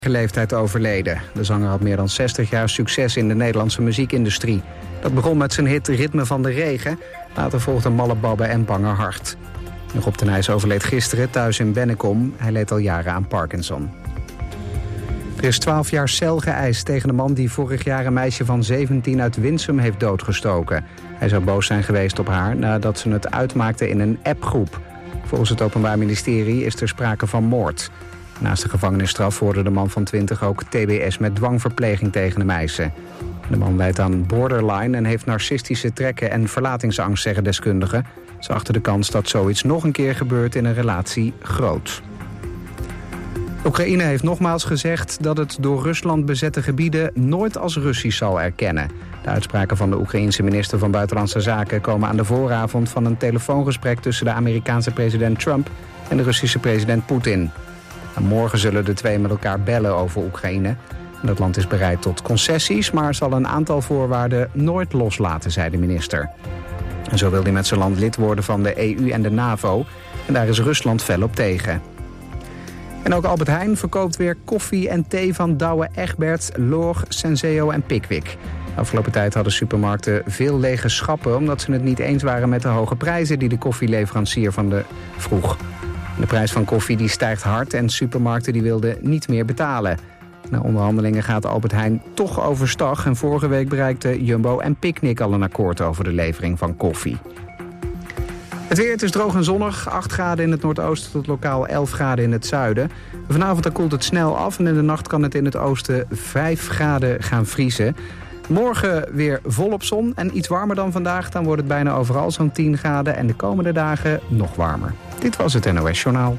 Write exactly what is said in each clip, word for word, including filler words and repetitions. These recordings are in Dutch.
leeftijd overleden. De zanger had meer dan zestig jaar succes in de Nederlandse muziekindustrie. Dat begon met zijn hit Ritme van de Regen. Later volgden Malle Babbe en Bange Hart. Rob ten Ijs overleed gisteren thuis in Bennekom. Hij leed al jaren aan Parkinson. Er is twaalf jaar cel geëist tegen de man die vorig jaar een meisje van zeventien uit Winsum heeft doodgestoken. Hij zou boos zijn geweest op haar nadat ze het uitmaakte in een appgroep. Volgens het Openbaar Ministerie is er sprake van moord. Naast de gevangenisstraf hoorde de man van twintig ook T B S met dwangverpleging tegen de meisje. De man lijdt aan borderline en heeft narcistische trekken en verlatingsangst, zeggen deskundigen. Ze achten de kans dat zoiets nog een keer gebeurt in een relatie groot. Oekraïne heeft nogmaals gezegd dat het door Rusland bezette gebieden nooit als Russisch zal erkennen. De uitspraken van de Oekraïense minister van Buitenlandse Zaken komen aan de vooravond van een telefoongesprek tussen de Amerikaanse president Trump en de Russische president Poetin. En morgen zullen de twee met elkaar bellen over Oekraïne. Dat land is bereid tot concessies, maar zal een aantal voorwaarden nooit loslaten, zei de minister. En zo wil hij met zijn land lid worden van de E U en de NAVO. En daar is Rusland fel op tegen. En ook Albert Heijn verkoopt weer koffie en thee van Douwe Egberts, Loor, Senseo en Pickwick. De afgelopen tijd hadden supermarkten veel lege schappen omdat ze het niet eens waren met de hoge prijzen die de koffieleverancier van de vroeg. De prijs van koffie die stijgt hard en supermarkten die wilden niet meer betalen. Na onderhandelingen gaat Albert Heijn toch overstag en vorige week bereikten Jumbo en Picnic al een akkoord over de levering van koffie. Het weer, het is droog en zonnig. acht graden in het noordoosten tot lokaal elf graden in het zuiden. Vanavond dan koelt het snel af en in de nacht kan het in het oosten vijf graden gaan vriezen. Morgen weer volop zon en iets warmer dan vandaag. Dan wordt het bijna overal zo'n tien graden en de komende dagen nog warmer. Dit was het N O S-journaal.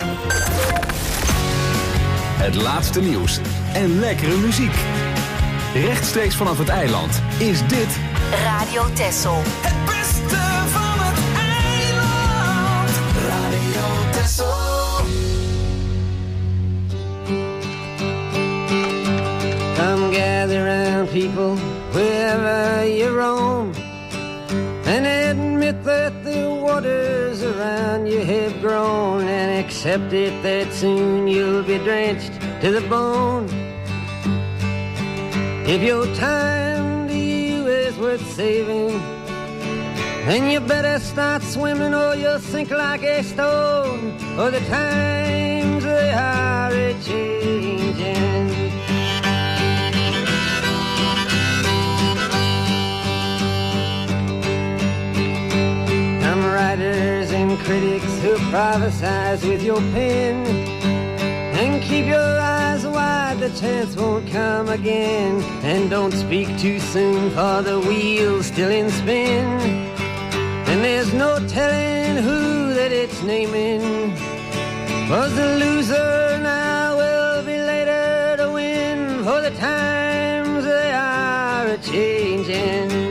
Het laatste nieuws en lekkere muziek. Rechtstreeks vanaf het eiland is dit Radio Texel. Het beste van het eiland. Radio Texel. Come gather round, people, wherever you roam, and admit that the waters around you have grown, and accept it that soon you'll be drenched to the bone. If your time to you is worth saving, then you better start swimming or you'll sink like a stone, or the times they are a-changing. Writers and critics who prophesize with your pen, and keep your eyes wide, the chance won't come again. And don't speak too soon, for the wheel's still in spin, and there's no telling who that it's naming. Was the loser now will be later to win, for the times they are a-changing.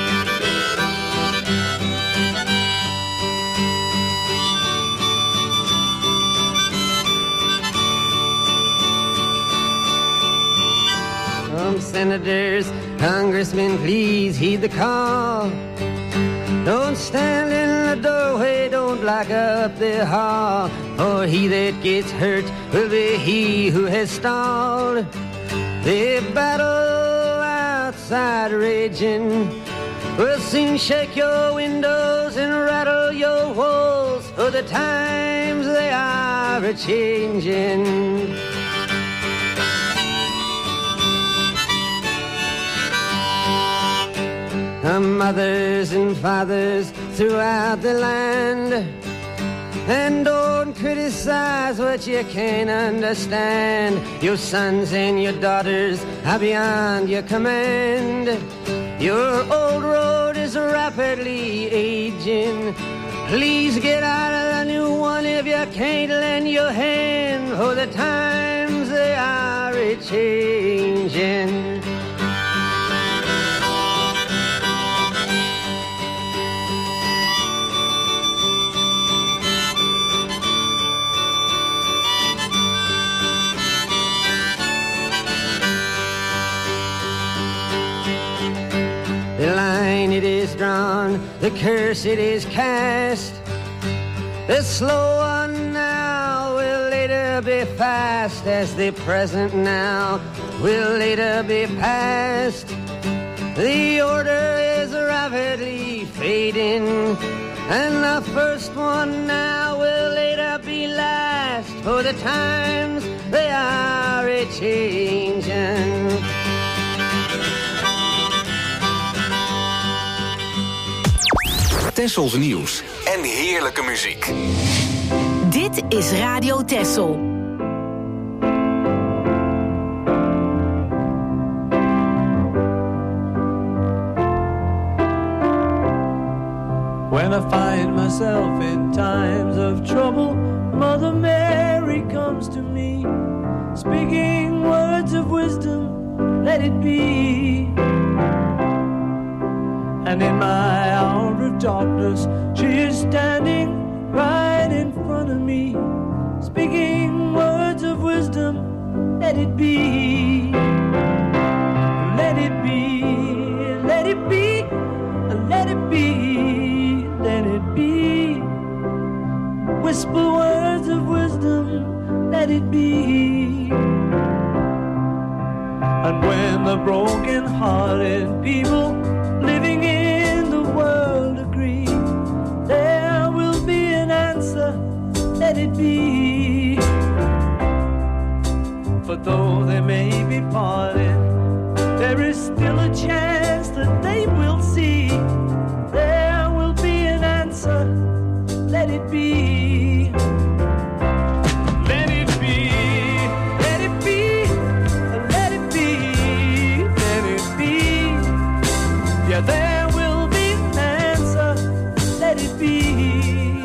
Senators, congressmen, please heed the call. Don't stand in the doorway, don't block up the hall, for he that gets hurt will be he who has stalled. The battle outside raging will soon shake your windows and rattle your walls, for the times they are a-changing. Mothers and fathers throughout the land, and don't criticize what you can't understand. Your sons and your daughters are beyond your command. Your old road is rapidly aging. Please get out of the new one if you can't lend your hand, for the times they are a-changing. The line it is drawn, the curse it is cast. The slow one now will later later be fast, as the present now will later be past. The order is rapidly fading, and the first one now will later be last, for the times they are a-changing. Tessels nieuws en heerlijke muziek. Dit is Radio Tessel. When I find myself in times of trouble, Mother Mary comes to me, speaking words of wisdom, let it be. And in my hour of darkness, she is standing right in front of me, speaking words of wisdom, let it be. Let it be, let it be, let it be, let it be. Whisper words of wisdom, let it be. And when the broken-hearted people living in the world agree, there will be an answer, let it be. For though they may be parted, there is still a chance that they will see. There will be an answer, let it be. Let it be, let it be, let it be, let it be. Yeah, there will be an answer, let it be.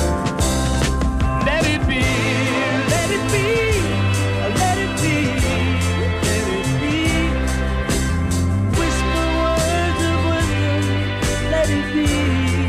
Let it be, let it be, let it be, let it be. Whisper words of wisdom, let it be.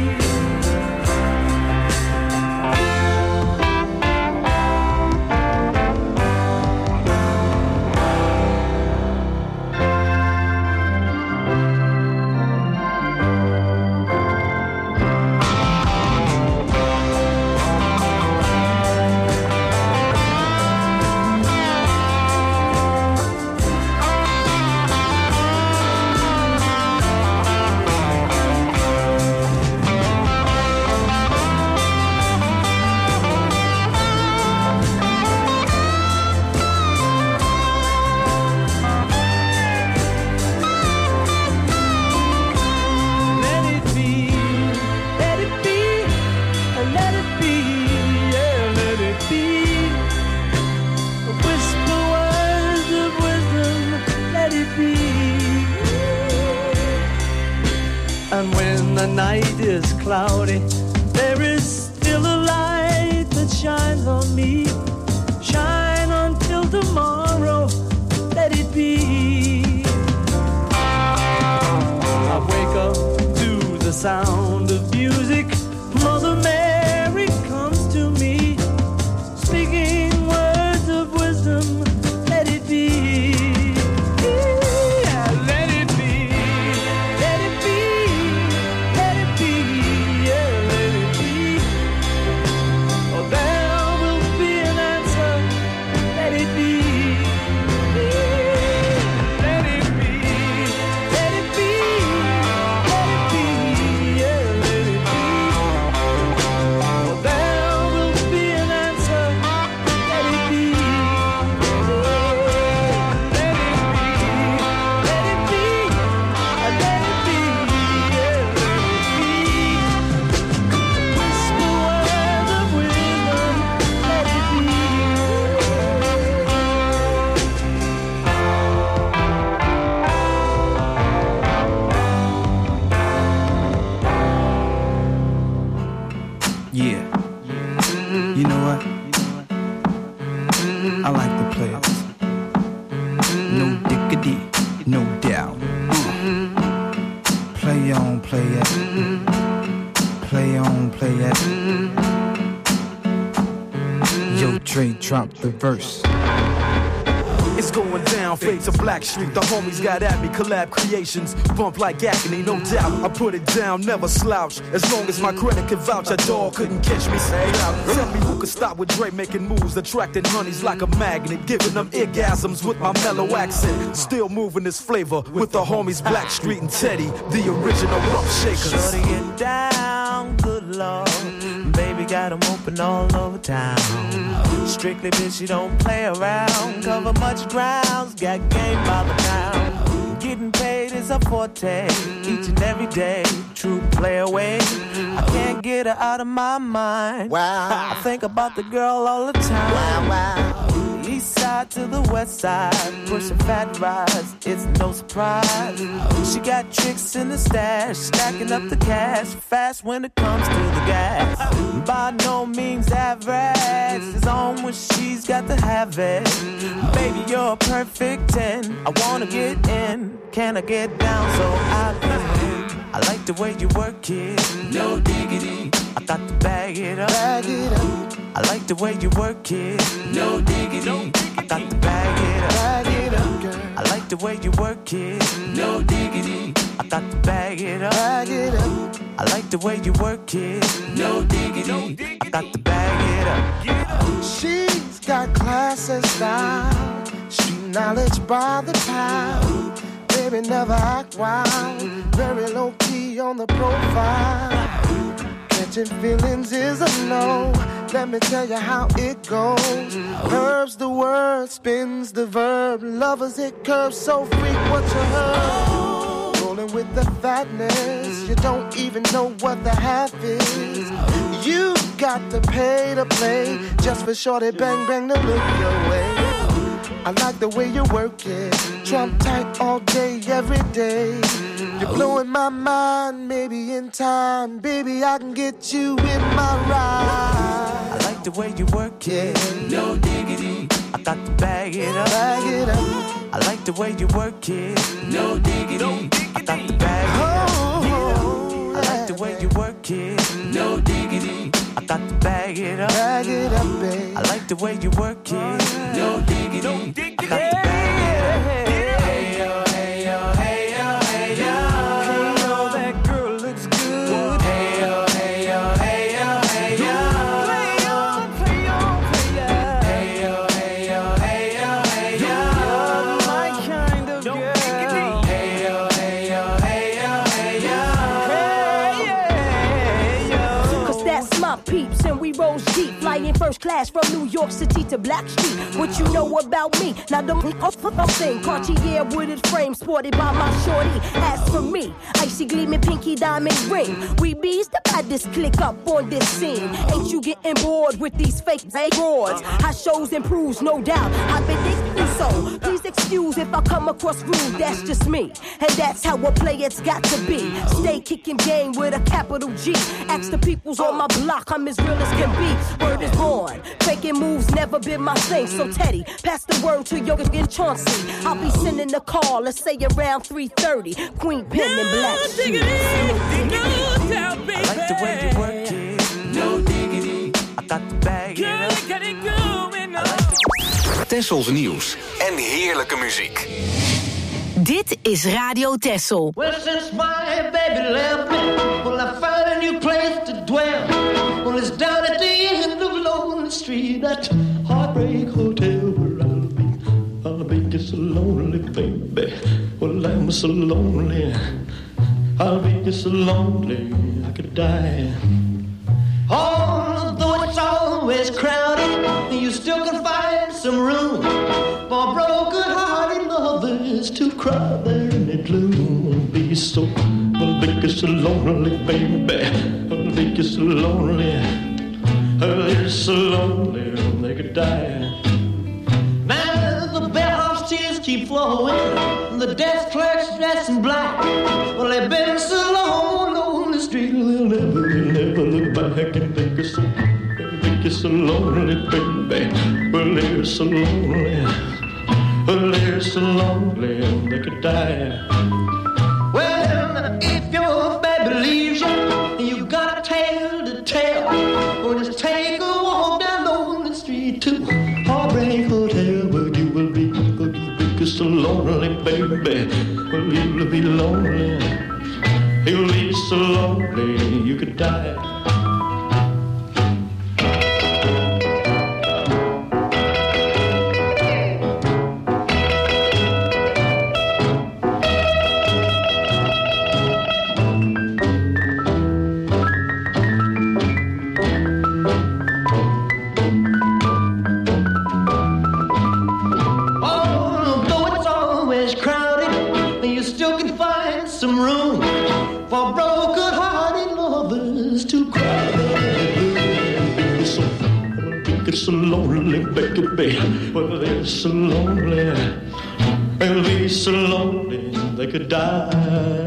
Night is cloudy, there is still a light that shines on me. Shine until tomorrow, let it be. I wake up to the sound of music. Mother Mary comes to me, speaking words of wisdom, let it be. Drop the verse. It's going down, fade to Blackstreet. The homies got at me, collab creations, bump like agony, no doubt. I put it down, never slouch. As long as my credit can vouch, a dog couldn't catch me. Say out. Tell me who could stop with Dre making moves, attracting honeys like a magnet, giving them orgasms with my mellow accent. Still moving this flavor with the homies Blackstreet and Teddy, the original rough shakers. Shorty get down, good lord. Baby got them open all over town. Strictly bitch, you don't play around. Cover much grounds, got game by the pound. Getting paid is a forte, each and every day. True play away. I can't get her out of my mind. Wow. I think about the girl all the time. Wow, wow. East side to the west side, pushing fat rides, it's no surprise. She got tricks in the stash, stacking up the cash, fast when it comes to the gas. By no means average, it's on when she's got to have it. Baby, you're a perfect ten, I wanna get in, can I get down so I can? I like the way you work it, no diggity, I got to bag it up, bag it up. I like the way you work it, no diggity, I got to bag it up, bag it up, girl. I like the way you work it, no diggity, I got to bag it up, bag it up. I like the way you work it, no diggity, I got to bag it up. She's got class and style, street knowledge by the pound. Baby never act wild, very low key on the profile. Catching feelings is a no. Let me tell you how it goes. Curves the word, spins the verb. Lovers it curves so freak what you heard. Rolling with the fatness, you don't even know what the half is. You got to pay to play just for shorty bang bang to look your way. I like the way you work it, Trump tight all day, every day. You're blowing my mind, maybe in time, baby, I can get you in my ride. I like the way you work it, no diggity, I got to bag it up, bag it up. I like the way you work it, no diggity, I got to bag it up. Oh, I like the way you work it, no diggity, I got to bag it up, bag it up, babe. I like the way you work it, no diggity, I got to bag it up. Hey yo, hey yo, hey yo, hey yo, hey yo, that girl looks good. Hey yo, hey yo, hey yo, hey yo, play on, play on, play on. Hey yo, hey yo, hey yo, hey yo, you're my kind of girl. Hey yo, hey yo, hey yo, hey yo, hey yo. Cause that's my peeps and we roll deep, flying first class from New York City to Blackstreet. What you know about me? Now don't thing. Cartier wooded frame sported by my shorty. As for me, icy gleaming pinky diamond ring. We bees the baddest click up on this scene. Ain't you getting bored with these fake broads? How shows improves, no doubt. I've been thinking so. Please excuse if I come across rude. That's just me, and that's how a player's got to be. Stay kicking game with a capital G. Ask the peoples on my block, I'm as real as can be. Word is born. Faking moves never been my thing. So Teddy, pass the word to Yoga and Chauncey. I'll be sending the call, let's say around three thirty. Queen Pen and Black Shoes. I like the way you work it, no diggity, I got to bag it up. Tessels nieuws en heerlijke muziek. Dit is Radio Tessel. Well, since my baby left me, well, I found a new place to dwell. Well, it's down at the end of Lonely Street, that Heartbreak Hotel where I'll be. I'll be just so lonely, baby. Well, I'm so lonely. I'll be just so lonely, I could die. Although it's always crowded, you still can find some room for broken-hearted lovers to cry there in the gloom. Be so, I'll be just so lonely, baby. I'll be just so lonely. I'll be so lonely, they could die. Now the bellhop's tears keep flowing, the desk clerk's dressed in black. Well, they've been so long on the street, they'll never, never look back and think of so, think it's so lonely, baby. Well, they're so lonely, well, they're so lonely, they could die. Well, if your baby leaves you, you got a tale to tell. Well, just take a walk down on the street to Heartbreak Hotel, where you will be, where you will be so lonely, baby. Well, you'll be lonely. You'll be so lonely you could die. So lonely, baby, well, they're so lonely, they'll be so lonely they could die.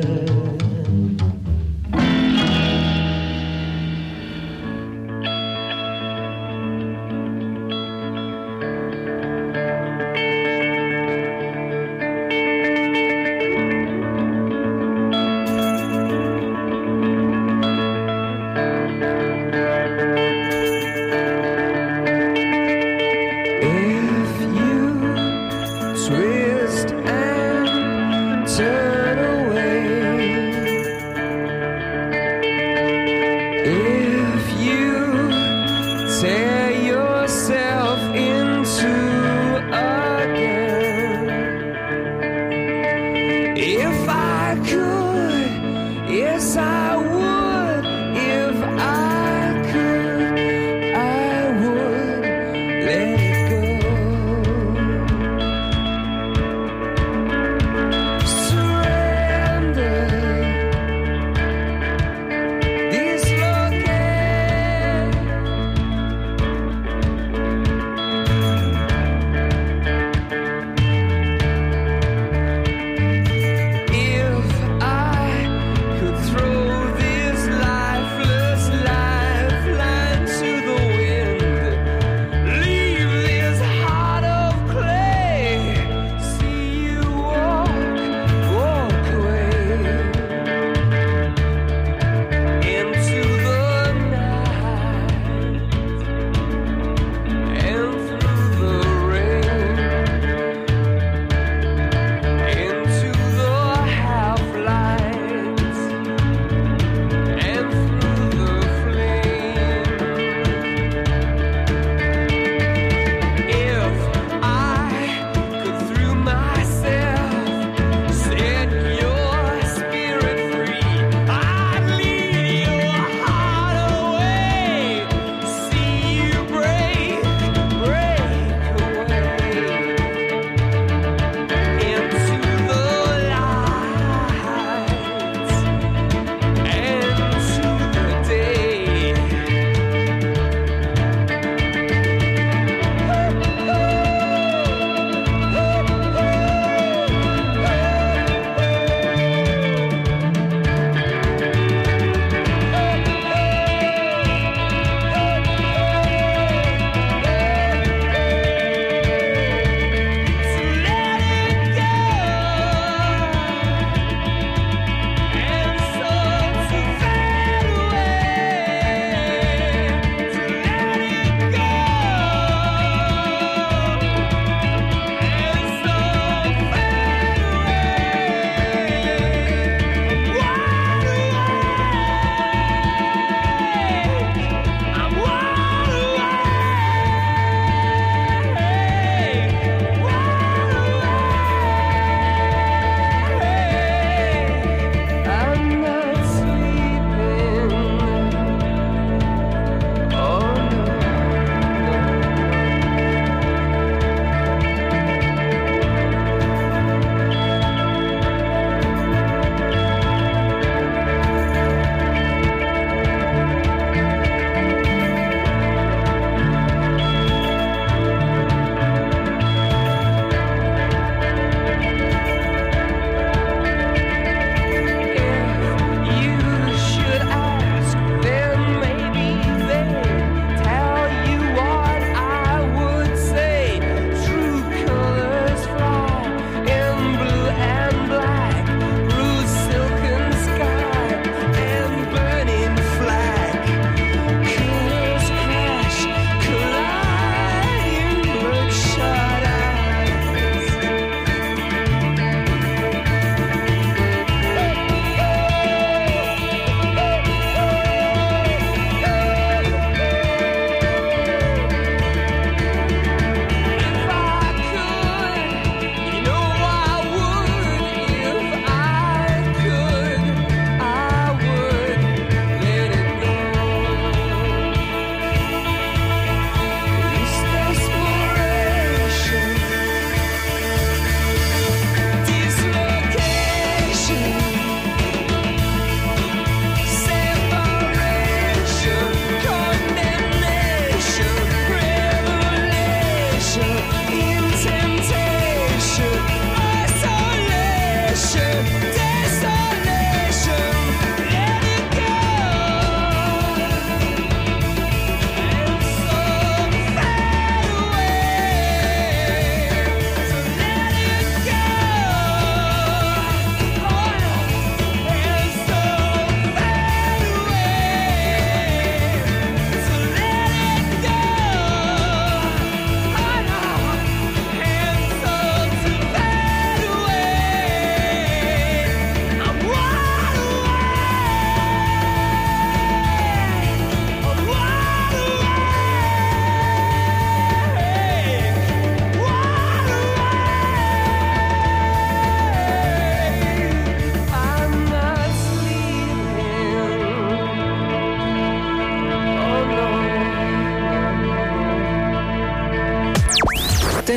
If I could throw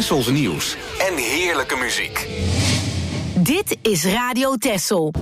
Tessels nieuws en heerlijke muziek. Dit is Radio Tessel.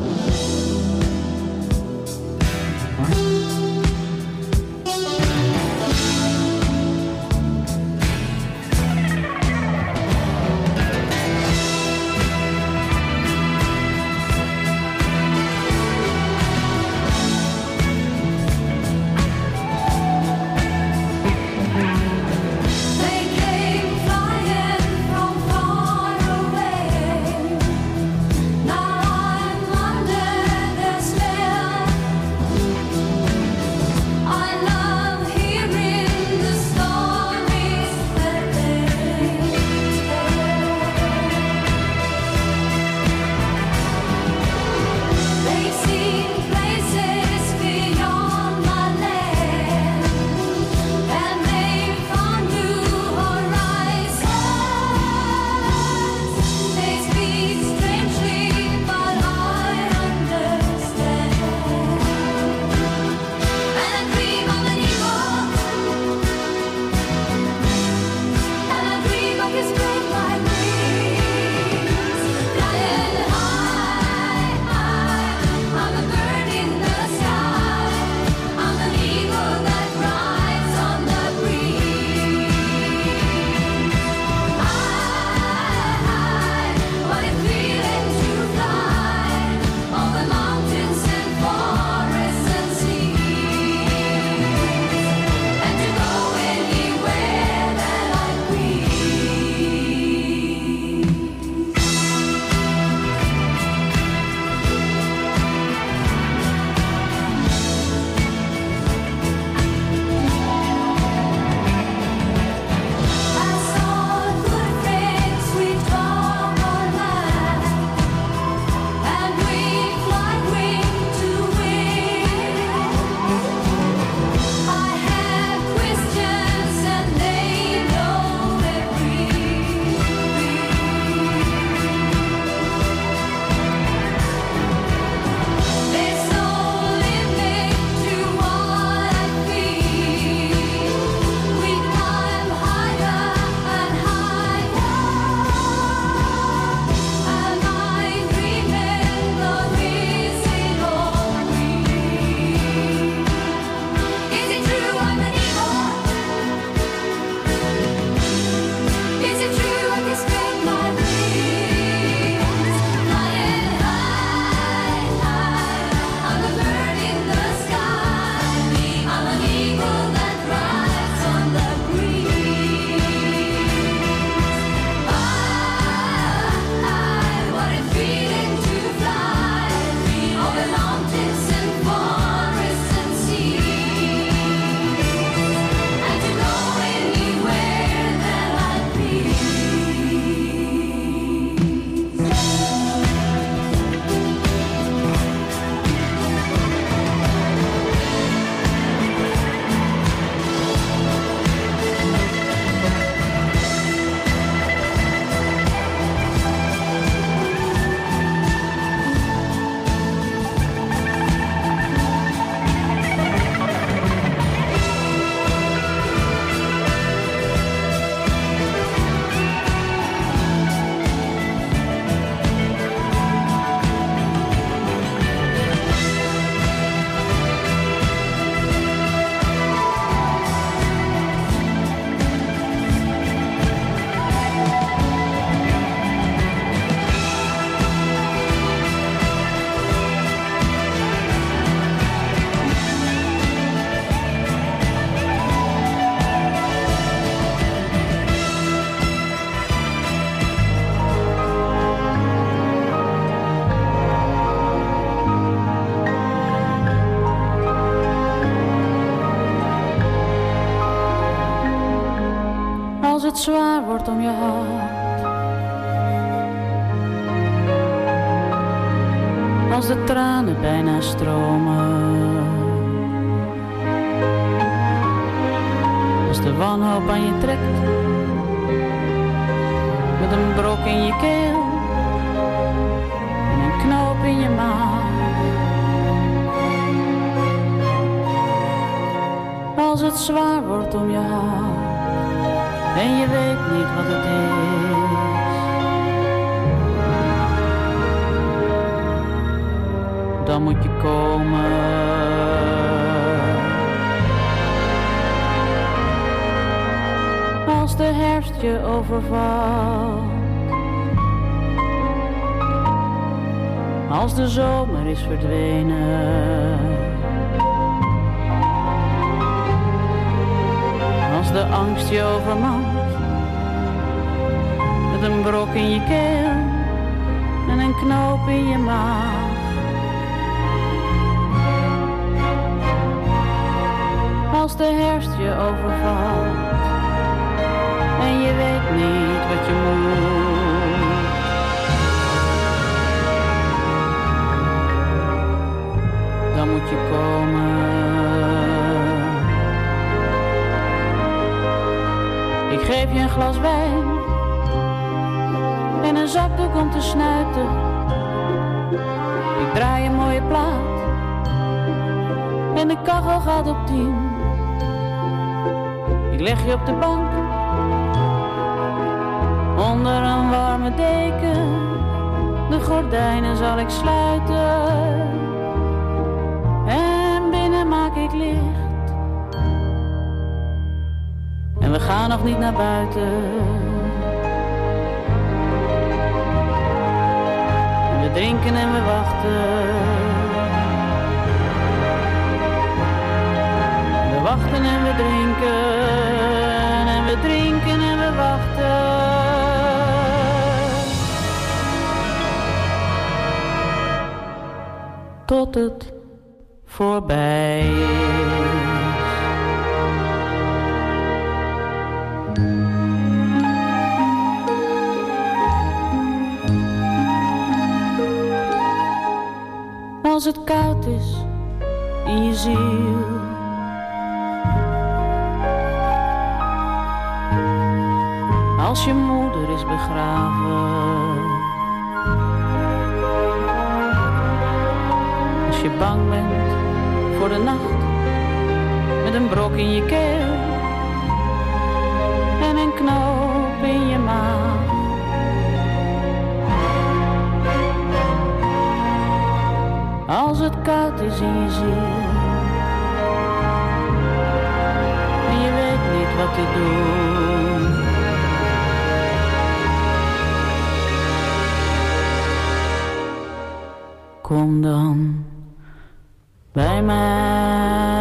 het zwaar wordt om je hart. Als de tranen bijna stromen. Als de wanhoop aan je trekt. Met een brok in je keel. En een knoop in je maag. Als het zwaar wordt om je hart. en je weet niet wat het is. Dan moet je komen. Als de herfst je overvalt, als de zomer is verdwenen, als de angst je overmand, met een brok in je keel en een knoop in je maag. Als de herfst je overvalt en je weet niet wat je moet, dan moet je komen. Ik geef je een glas wijn en een zakdoek om te snuiten. Ik draai een mooie plaat en de kachel gaat op tien. Ik leg je op de bank onder een warme deken. De gordijnen zal ik sluiten en binnen maak ik licht. En we gaan nog niet naar buiten. En we drinken en we wachten. We wachten en we drinken. En we drinken en we wachten. Tot het voorbij is. Als het koud is in je ziel, als je moeder is begraven, als je bang bent voor de nacht, met een brok in je keel en een knoop in je maag. Als het koud is in je ziel en je weet niet wat te doen, kom dan bij mij.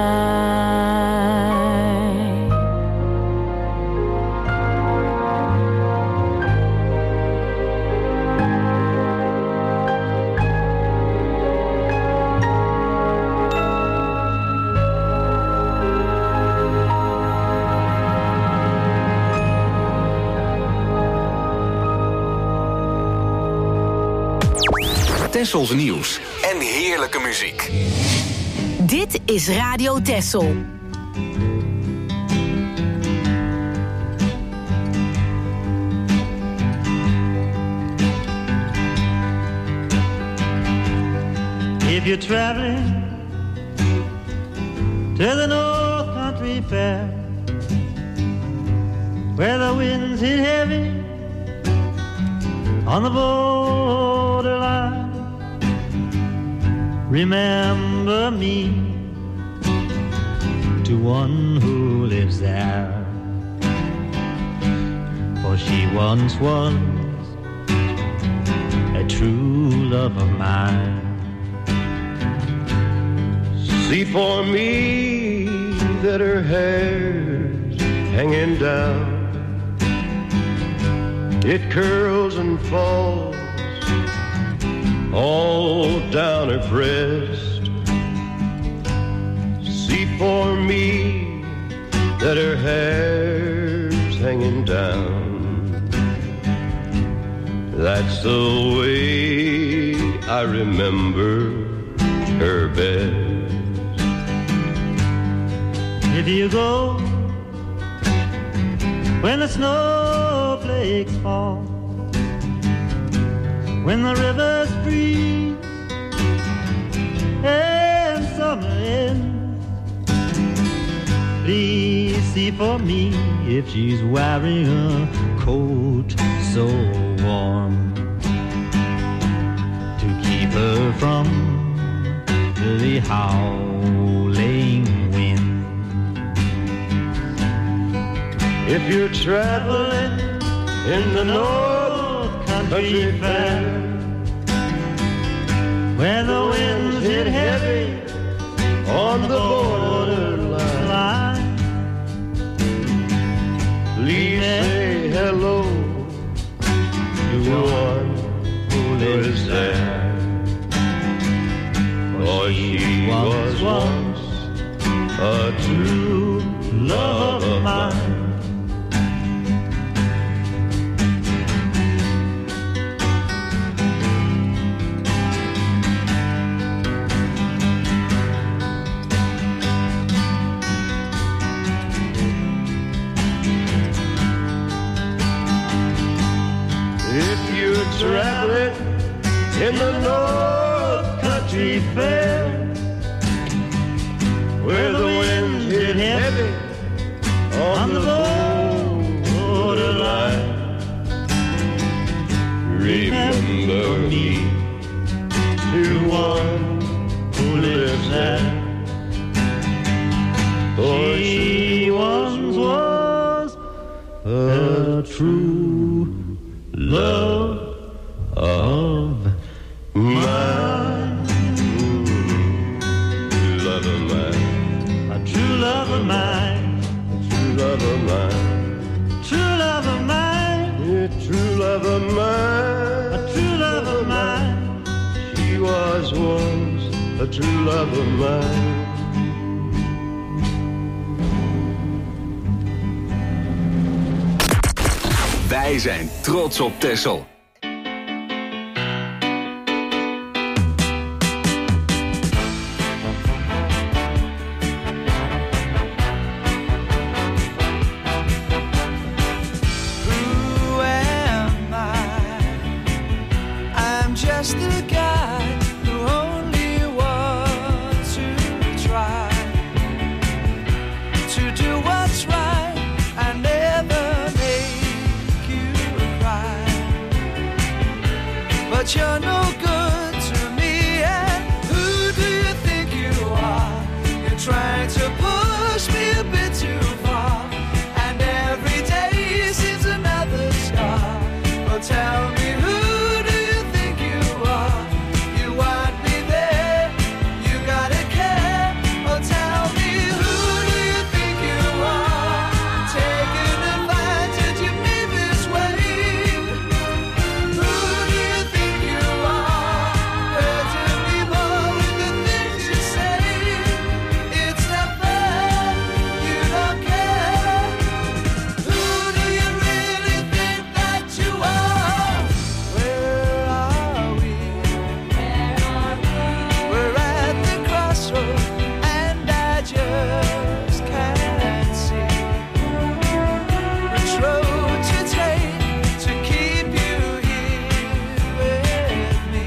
Tessels nieuws en heerlijke muziek. Dit is Radio Tessel. If you're traveling to the North Country Fair, where the winds hit heavy on the borderline, remember me to one who lives there, for she once was a true love of mine. See for me that her hair's hanging down, it curls and falls all down her breast. See for me that her hair's hanging down. That's the way I remember her best. If you go when the snowflakes fall, when the rivers freeze and summer ends, please see for me if she's wearing a coat so warm to keep her from the howling wind. If you're traveling in the North Country Fair, where the winds hit heavy on the borderline, please say hello to one who lives there. For she was once a true love of mine. Traveling in the North Country Fair, where the winds hit heavy on the borderline. Remember me to one who lives there, for she once was a true love of mine. Love of mine. A true love of mine. A true love of mine. True love of mine. A true love of mine. A true love of mine. She was once a true love of mine. Wij zijn trots op Texel. But you're no good to me, and who do you think you are? You're trying to push me a bit too far, and every day seems another scar. Well, tell me, who do you think you are? You want me there, you gotta care. Well, tell me, who do you think you are? Taking advantage of me this way. Who do you think you are? Hurting me more with the things you say. It's not fair, you don't care. Who do you really think that you are? Where are we? Where are we? We're at the crossroads, and I just can't see which road to take to keep you here with me.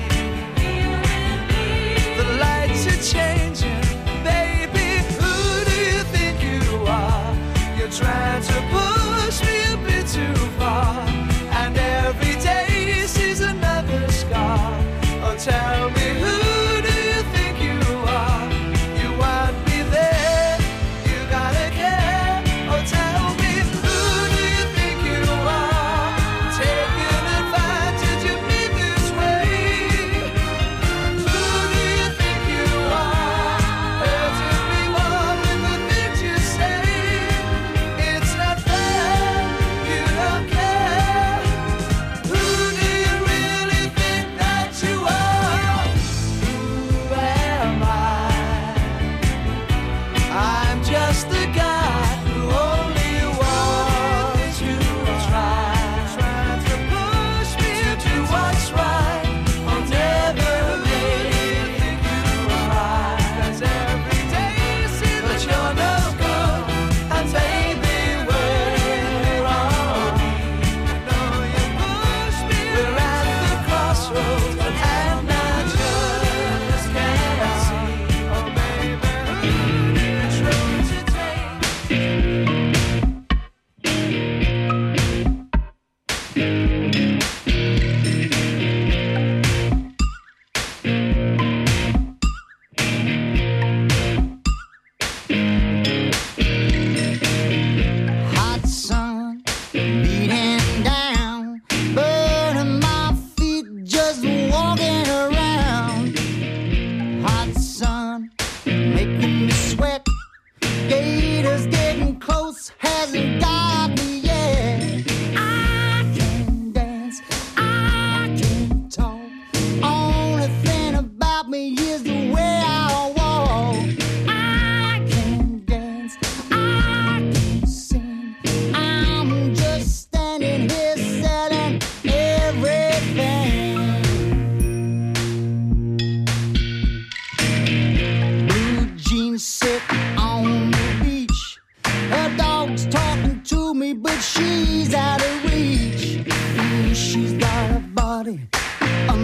The lights are changing, baby. Who do you think you are? You're trying to push me a bit too far, and every day sees another scar. Oh, tell me, who do you think you are? You want me there, you gotta care. Oh, tell me, who do you think you are? Taking advantage of me this way. Who do you think you are? Hurting me more with the things you say. It's not fair, you don't care. Who do you really think that you are?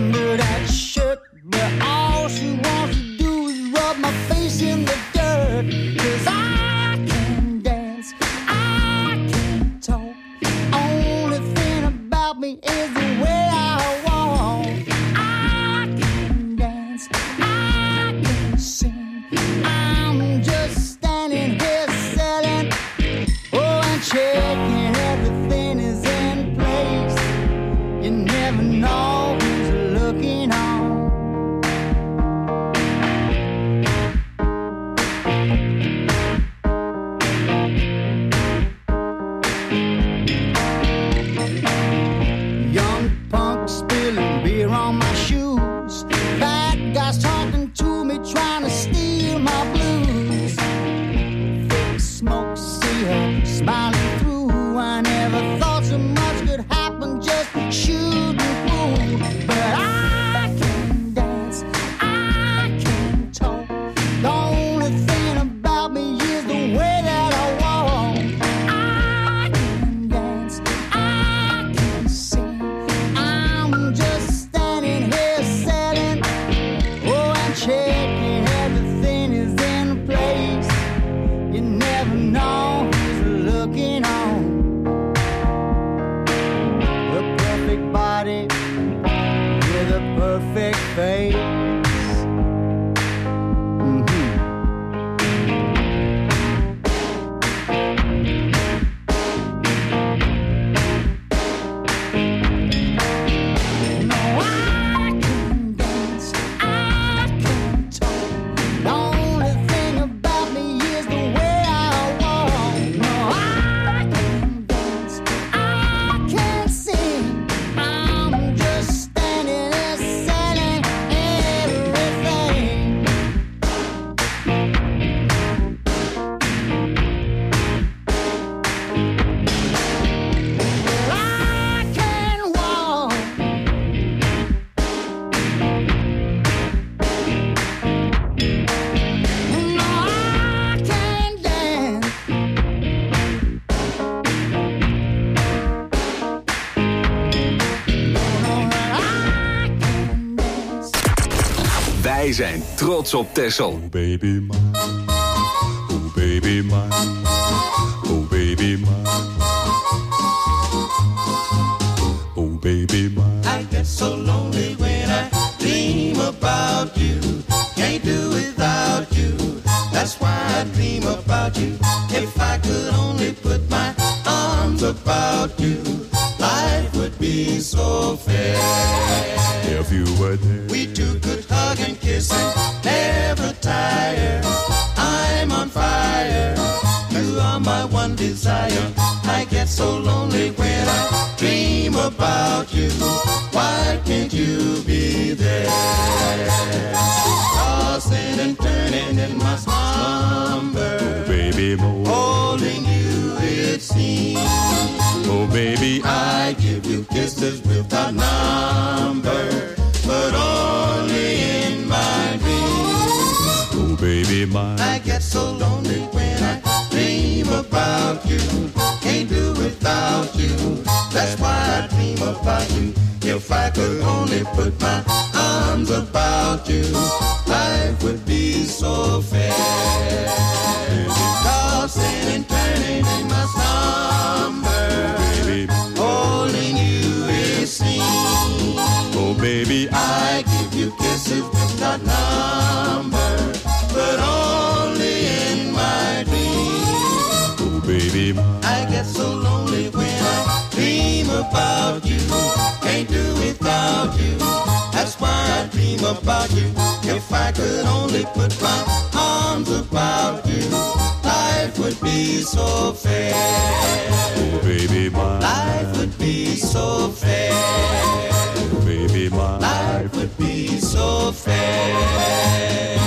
under that shirt, but all she wants to do is rub my face in the dirt. 'Cause I can dance, I can talk. Only thing about me is the way I walk. I can dance, I can sing. I'm just standing here selling, oh, and checking everything is in place. You never know who's looking on. Young punk spilling beer on my shoes. Bad guys talking to me, trying to steal my blues. Thick smoke, see her smiling through. I never thought so much could happen just shooting through. But I can dance, I can talk. The only thing about me is the way that I walk. I can dance, I can sing. I'm just standing here selling, oh, and checking everything is in place. You never know who's looking on. A perfect body with a perfect face. Mhm. No, I can dance, I can talk. The only thing about me is the way I walk. No, I can dance, I can sing. I'm just standing there selling everything. I can walk. No, I can dance. Wij zijn trots op Texel. Baby mine, oh baby mine, oh baby mine, oh baby mine. I get so lonely when I dream about you. Can't do without you. That's why I dream about you. If I could only put my arms about you, life would be so fair. If you were there, We two could hug and kiss and never tire. I'm on fire. You are my one desire. I get so lonely when I dream about you. Why can't you be there? Tossing and turning in my slumber. oh baby more, Holding you it seems. oh baby I, I give you kisses without number, but only in my dreams. oh baby mine, I get so lonely when I dream about you. Can't do without you. That's why I dream about you. If I could only put my arms about you, life would be so fair. Tossing and turning in my slumber, baby, holding you it seems. oh baby I, I give you kisses without number, but only in my dreams. oh baby mine, I get so lonely when I dream about you. Can't do without you. That's why I dream about you. If I could only put my arms about you, life would be so fair. oh baby mine, Life would be so fair. oh baby mine, Life would be so fair.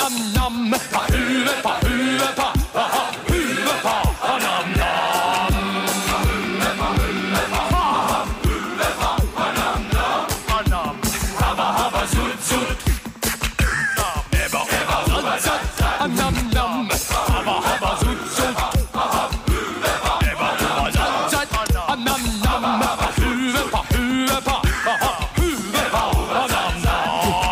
nam nam, pa huvud, pa huvud, pa, aha, huvud, pa, pa nam nam. Huvud, pa huvud, pa, ha, huvud, pa, pa nam nam, pa nam. Habba habba zut zut, nam, ebba ebba zut zut, nam nam. Habba habba zut zut, huvud, pa, ebba ebba zut zut, nam nam. Pa huvud, pa huvud, pa, aha, huvud, pa, pa nam nam.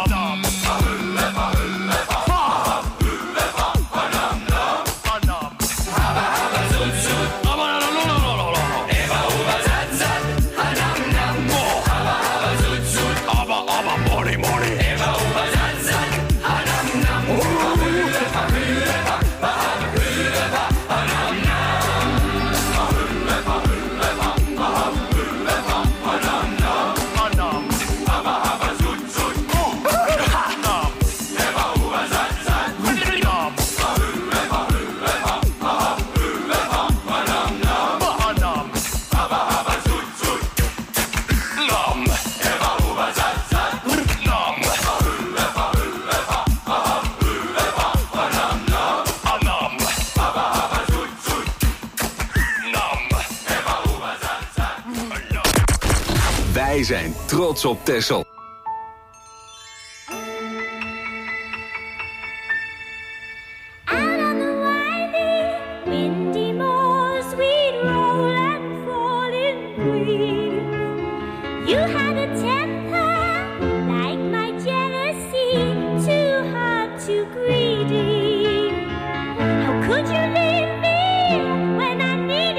Wij zijn trots op Texel.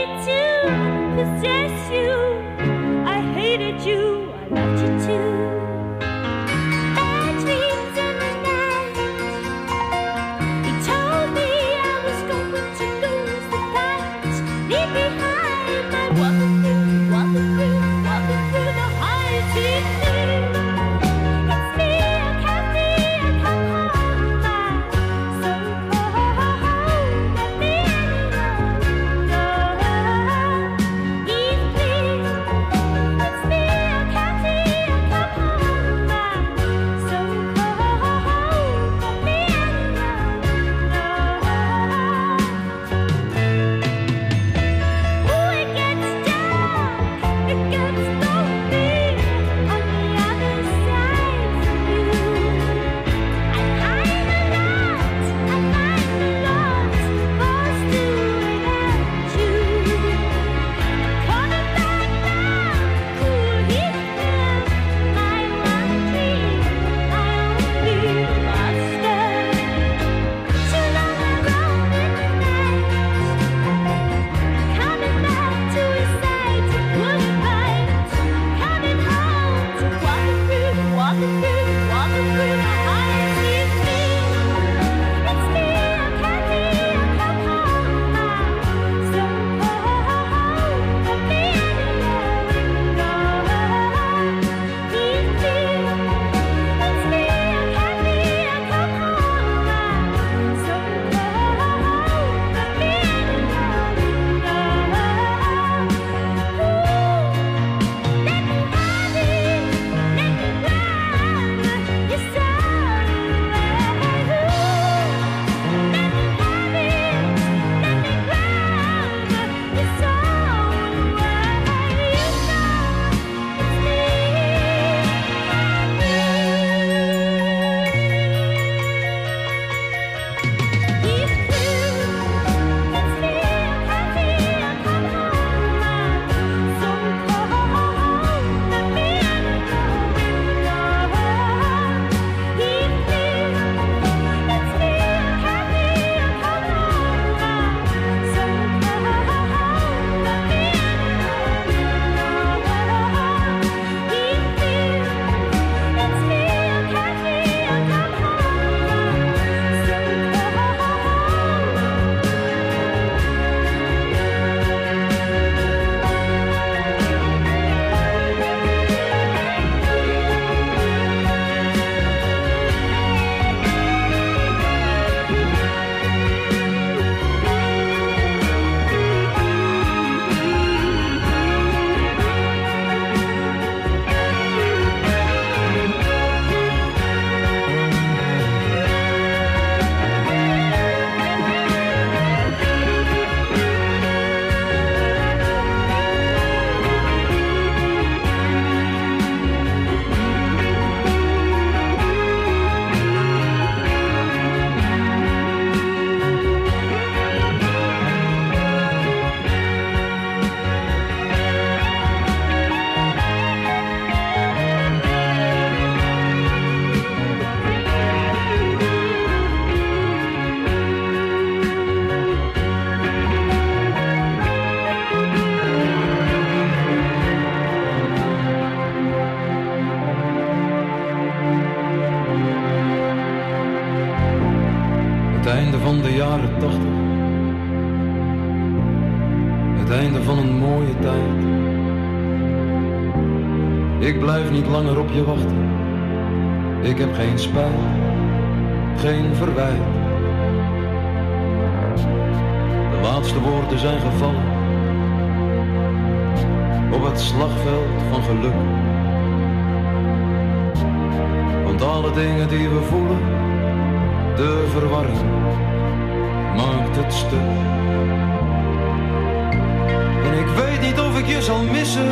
You, I hated you, I loved you too. einde van de jaren tachtig. Het einde van een mooie tijd. Ik blijf niet langer op je wachten. Ik heb geen spijt, geen verwijt. De laatste woorden zijn gevallen op het slagveld van geluk. Want alle dingen die we voelen, de verwarring maakt het stuk. En ik weet niet of ik je zal missen.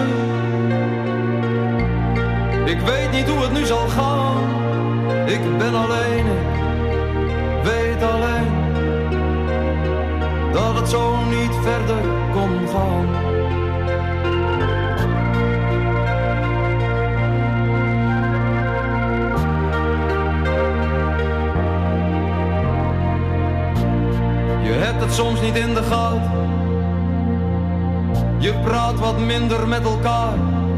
Ik weet niet hoe het nu zal gaan. Ik ben alleen, weet alleen dat het zo niet verder kon gaan. Je hebt het soms niet in de gaten. Je praat wat minder met elkaar.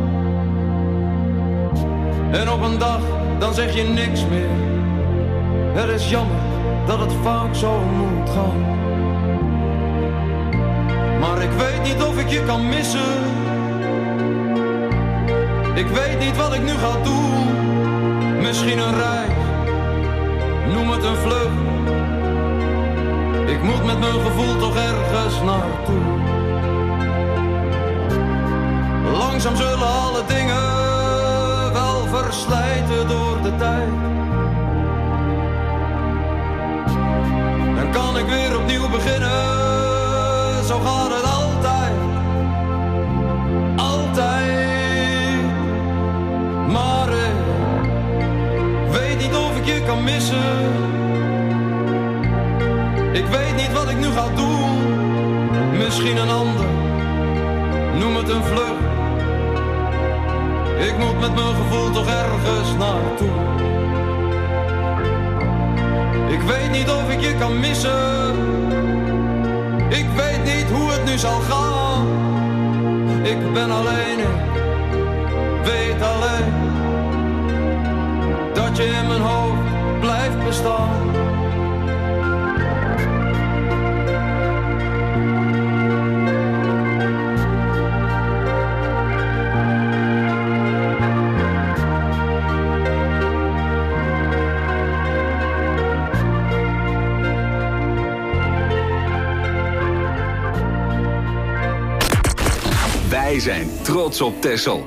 En op een dag, dan zeg je niks meer. Het is jammer dat het vaak zo moet gaan. Maar ik weet niet of ik je kan missen. Ik weet niet wat ik nu ga doen. Misschien een reis, noem het een vlucht. Ik moet met mijn gevoel toch ergens naartoe. Langzaam zullen alle dingen wel verslijten door de tijd. Dan kan ik weer opnieuw beginnen. Zo gaat het altijd. Altijd. Maar ik weet niet of ik je kan missen. Ik weet niet wat ik nu ga doen. Misschien een ander, noem het een vlucht. Ik moet met mijn gevoel toch ergens naartoe. Ik weet niet of ik je kan missen. Ik weet niet hoe het nu zal gaan. Ik ben alleen, weet alleen dat je in mijn hoofd blijft bestaan. Wij zijn trots op Texel.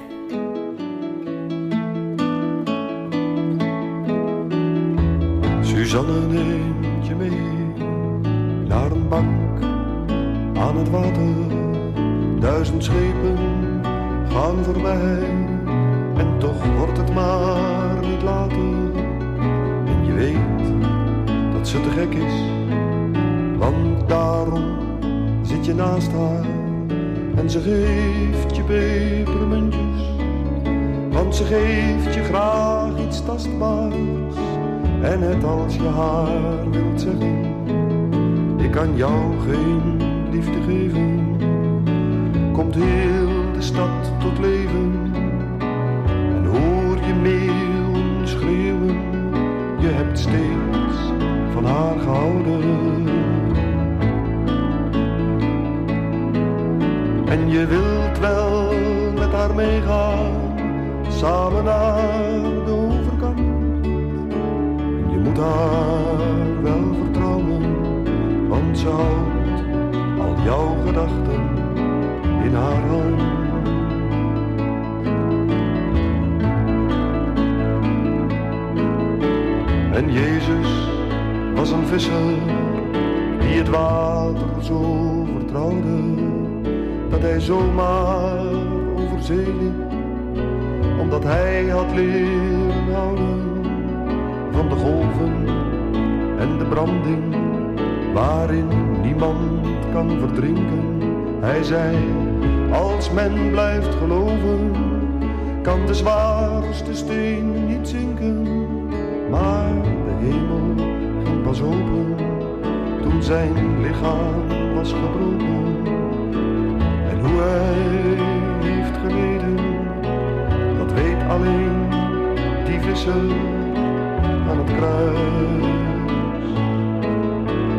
Suzanne neemt je mee naar een bank aan het water. Duizend schepen gaan voorbij en toch wordt het maar niet later. En je weet dat ze te gek is, want daarom zit je naast haar. En ze geeft je pepermuntjes, want ze geeft je graag iets tastbaars. En net als je haar wilt zeggen, ik kan jou geen liefde geven, komt heel de stad tot leven. En hoor je meeuwen schreeuwen, je hebt steeds van haar gehouden. En je wilt wel met haar meegaan, samen naar de overkant. En je moet haar wel vertrouwen, want ze houdt al jouw gedachten in haar hand. En Jezus was een visser die het water zo vertrouwde, dat hij zomaar over zee liep, omdat hij had leren houden van de golven en de branding, waarin niemand kan verdrinken. Hij zei, als men blijft geloven, kan de zwaarste steen niet zinken. Maar de hemel ging pas open, toen zijn lichaam was gebroken. Hoe hij heeft geleden, dat weet alleen die visser aan het kruis.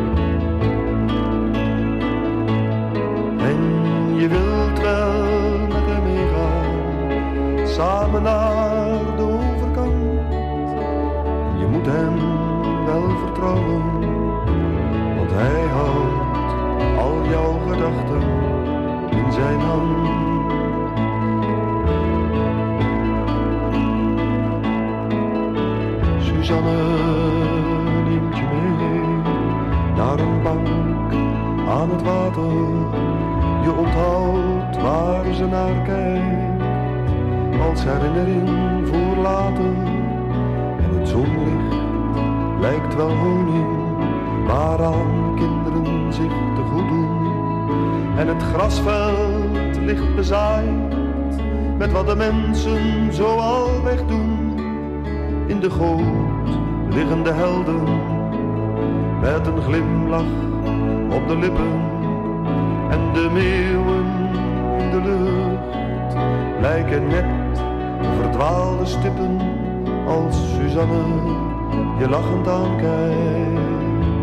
water. Je onthoudt waar ze naar kijkt, als herinnering voor later. En het zonlicht lijkt wel honing, waaraan kinderen zich te goed doen. En het grasveld ligt bezaaid met wat de mensen zoal wegdoen. In de goot liggen de helden met een glimlach op de lippen. En de meeuwen in de lucht lijken net verdwaalde stippen, als Suzanne je lachend aankijkt.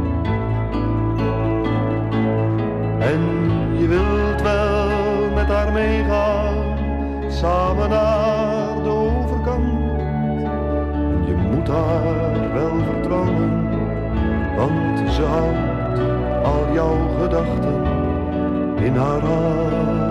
En je wilt wel met haar meegaan, samen naar de overkant. En je moet haar wel vertrouwen, want ze houdt al jouw gedachten in haar hand.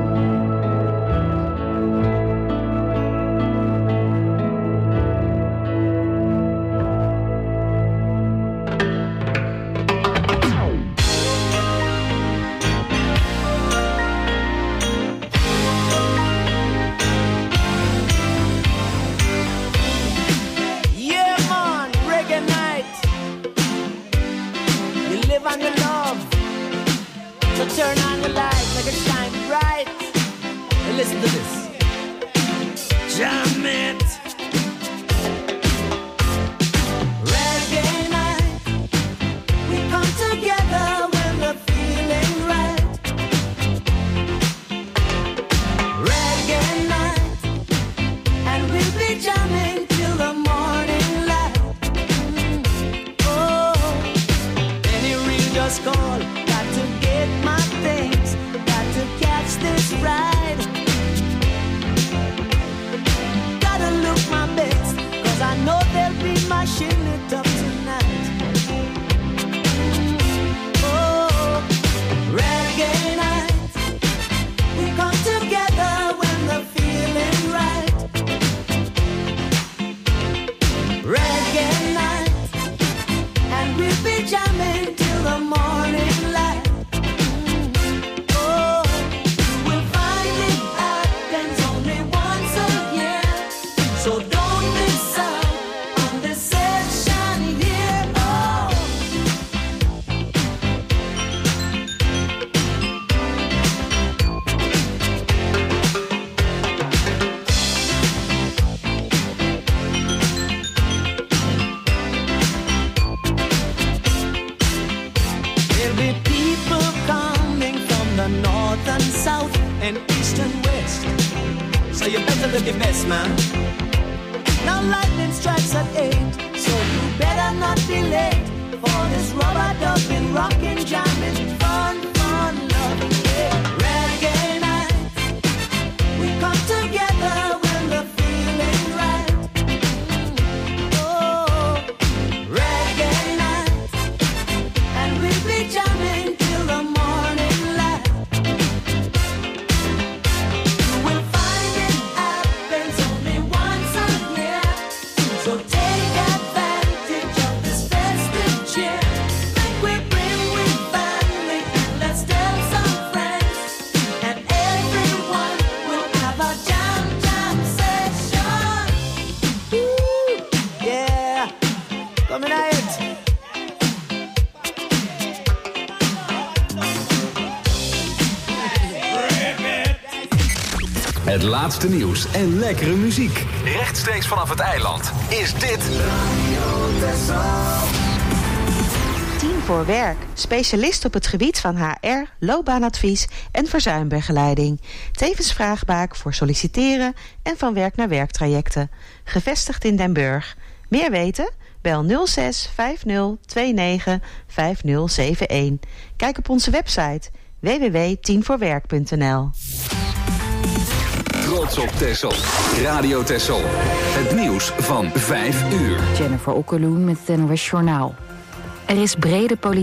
Turn on the light, make it shine bright. And listen to this. Jam it. Reggae night. We come together when we're feeling right. Reggae night. And we'll be jamming till the morning light. Mm. Oh, any real just call. Got to get my things, got to catch this ride. Gotta look my best, cause I know they'll be mashing it up tonight. Oh, reggae night. We come together when the feeling right. Reggae night. And we'll be jamming till the morning light. South and east and west, so you better look your best, man. Now lightning strikes at eight, so you better not be late for this rubber dubbing, rockin', jamming, fun, fun, loving, yeah. Reggae night. We come together when the feeling right. Oh, reggae night. And we'll be jamming till the morning light. Het laatste nieuws en lekkere muziek. Rechtstreeks vanaf het eiland is dit Radio Texel. Tien voor Werk. Specialist op het gebied van H R, loopbaanadvies en verzuimbegeleiding. Tevens vraagbaak voor solliciteren en van werk naar werktrajecten. Gevestigd in Den Burg. Meer weten? Bel nul zes vijf nul twee negen vijf nul zeven een. Kijk op onze website w w w punt tien voor werk punt n l. Trots op Texel. Radio Texel. Het nieuws van vijf uur. Jennifer Okkeloen met het N O S Journaal. Er is brede politieke